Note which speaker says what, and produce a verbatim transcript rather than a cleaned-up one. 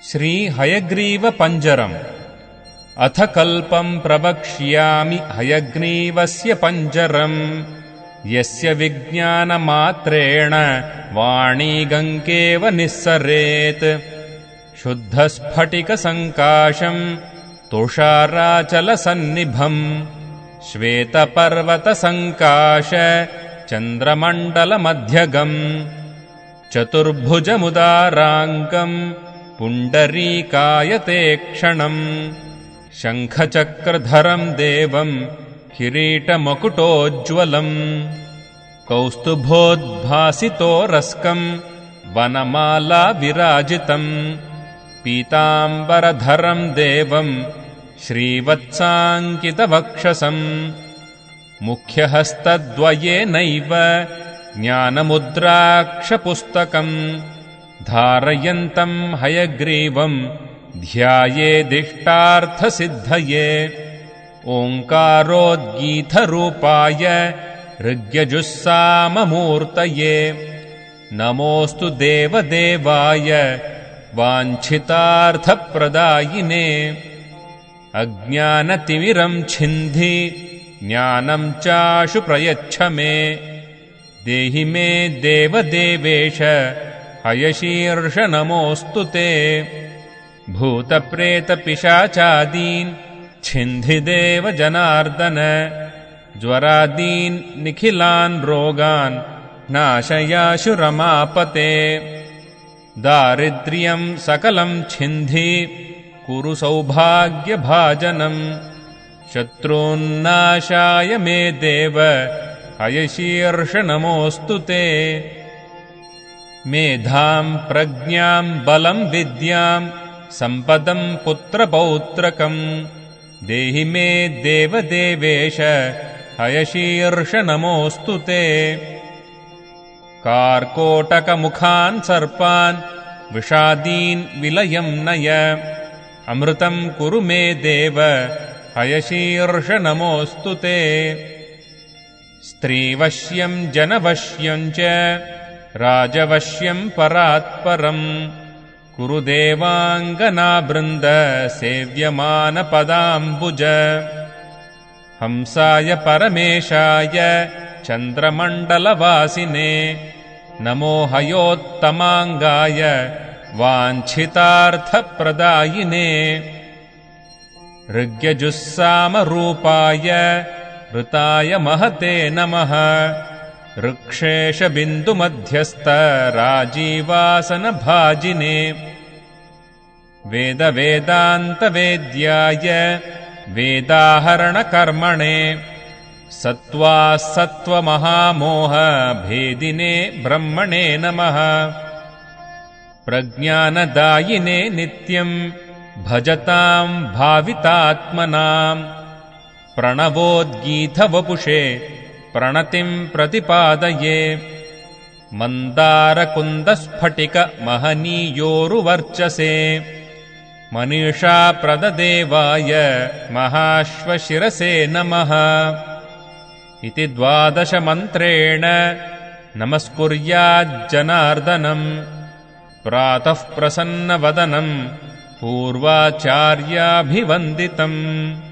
Speaker 1: श्रीहयग्रीवपञ्जरम् अथ कल्पम् प्रवक्ष्यामि हयग्रीवस्य पञ्जरम् यस्य विज्ञानमात्रेण वाणी गङ्गेव निःसरेत् शुद्धस्फटिकसङ्काशम् तुषाराचलसन्निभम् श्वेतपर्वतसङ्काश चन्द्रमण्डलमध्यगम् चतुर्भुजमुदाराङ्गम् पुण्डरीकायतेक्षणम् शङ्खचक्रधरम् देवम् किरीटमकुटोज्ज्वलम् कौस्तुभोद्भासितोरस्कम् वनमाला विराजितम् पीताम्बरधरम् देवम् श्रीवत्साङ्कितवक्षसम् मुख्यहस्तद्वयेनैव ज्ञानमुद्राक्षपुस्तकम् धारयन्तम् हयग्रीवम् ध्यायेदिष्टार्थसिद्धये ओङ्कारोद्गीतरूपाय ऋग्यजुस्साममूर्तये नमोऽस्तु देवदेवाय वाञ्छितार्थप्रदायिने अज्ञानतिमिरम् छिन्धि ज्ञानम् चाशु प्रयच्छ मे देहि मे देवदेवेश हयशीर्ष नमोऽस्तु ते भूतप्रेतपिशाचादीन् छिन्धि देव जनार्दन ज्वरादीन् निखिलान् रोगान् नाशयाशु रमापते दारिद्र्यम् सकलम् छिन्धि कुरु सौभाग्यभाजनम् शत्रून्नाशाय मे देव हयशीर्ष नमोऽस्तु ते मेधाम् प्रज्ञाम् बलम् विद्याम् सम्पदम् पुत्रपौत्रकम् देहि मे देवदेवेश हयशीर्ष नमोऽस्तु ते कार्कोटकमुखान् सर्पान् विषादीन् विलयम् नय अमृतम् कुरु मे देव हयशीर्ष नमोऽस्तु ते स्त्रीवश्यम् जनवश्यम् च राजवश्यम् परात्परम् कुरु देवाङ्गनावृन्द सेव्यमानपदाम्बुज हंसाय परमेशाय चन्द्रमण्डलवासिने नमो हयोत्तमाङ्गाय वाञ्छितार्थप्रदायिने ऋग्यजुस्सामरूपाय ऋताय महते नमः ऋक्षेशबिन्दुमध्यस्थ राजीवासनभाजिने वेदवेदान्तवेद्याय वेदाहरणकर्मणे सत्त्वासत्त्वमहामोह भेदिने ब्रह्मणे नमः प्रज्ञानदायिने नित्यम् भजताम् भावितात्मनाम् प्रणवोद्गीतवपुषे प्रणतिम् प्रतिपादये मन्दारकुन्दस्फटिकमहनीयोरुवर्चसे मनीषाप्रददेवाय महाश्वशिरसे नमः इति द्वादशमन्त्रेण नमस्कुर्याज्जनार्दनम् प्रातः प्रसन्नवदनम् पूर्वाचार्याभिवन्दितम्।